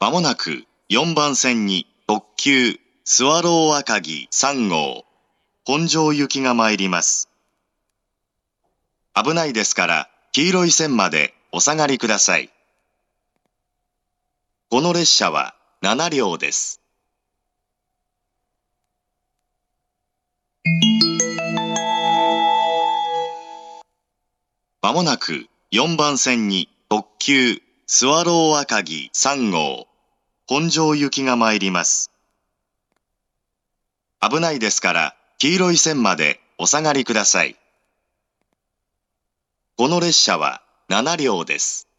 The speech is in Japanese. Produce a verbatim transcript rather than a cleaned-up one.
まもなくよんばん線に特急スワロー赤城さん号本庄行きが参ります。危ないですから黄色い線までお下がりください。この列車はなな両です。まもなくよんばん線に特急スワロー赤城さん号本庄行きが参ります。危ないですから黄色い線までお下がりください。この列車はなな両です。